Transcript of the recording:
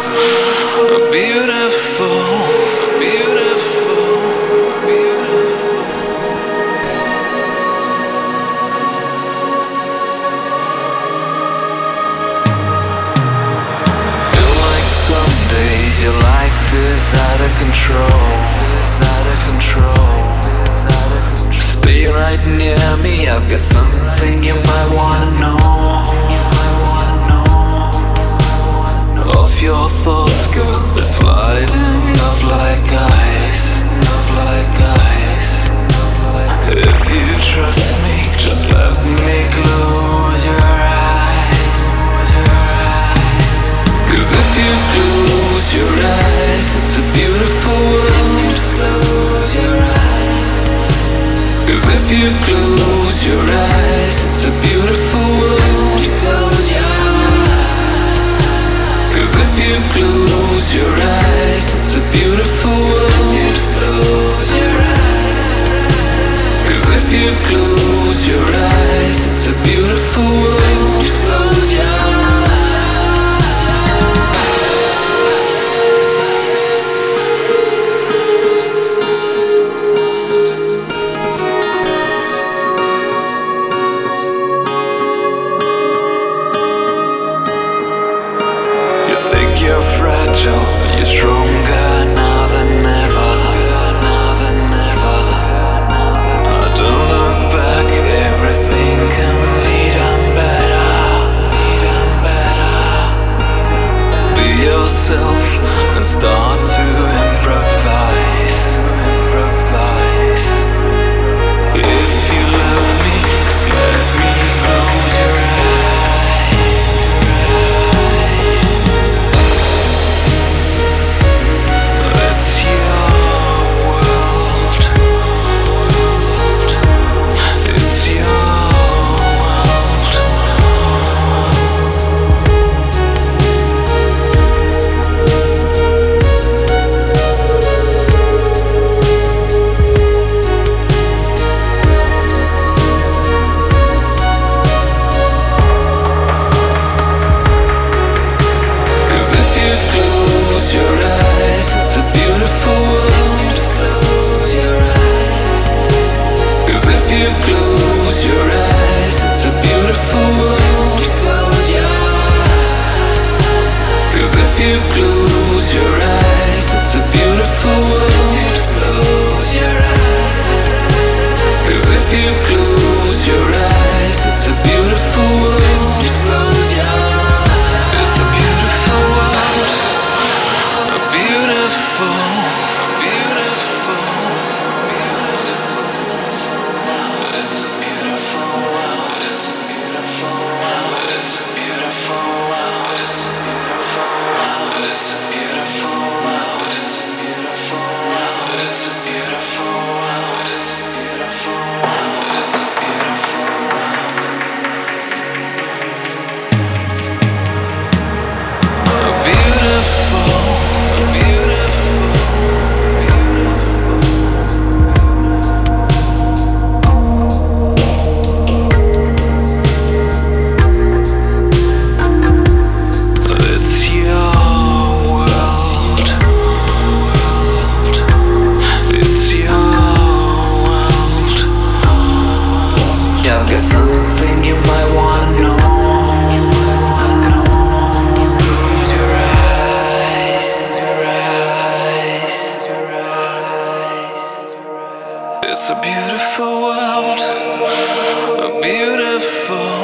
A beautiful, beautiful, beautiful. Feel like some days your life is out of control. Stay right near me, I've got something you might wanna know. Off your thoughts go sliding off like ice. If you trust me, just let me close your eyes. 'Cause if you close your eyes, it's a beautiful world. Close your eyes. 'Cause if you close your eyes, it's a beautiful world. Close your eyes. 'Cause if you close your eyes, it's a beautiful world. Close your eyes. 'Cause if you close your eyes, it's a beautiful world. Close your eyes. You're fragile, you're stronger now than ever. Don't look back, everything can be done better. Be yourself and start to improvise. If you love me, just let me close your eyes. It's your world. It's your world. Cause if you close your eyes, it's a beautiful world. Close your eyes. Cause if you close your eyes, it's a beautiful world. Close your eyes. Cause if you close your eyes, it's a beautiful world. Close your eyes. Cause if you close your eyes, it's a beautiful world. Close your eyes. It's a beautiful world. A beautiful, beautiful, beautiful. It's a beautiful world. It's a beautiful world. It's a beautiful world. It's a beautiful world. It's a beautiful world. It's a beautiful world. It's a beautiful world. It's a beautiful world. It's a beautiful world. A beautiful, beautiful, beautiful. It's your world. It's your world. Yeah, I've got something you might wanna know. Close your eyes. It's a beautiful world. A beautiful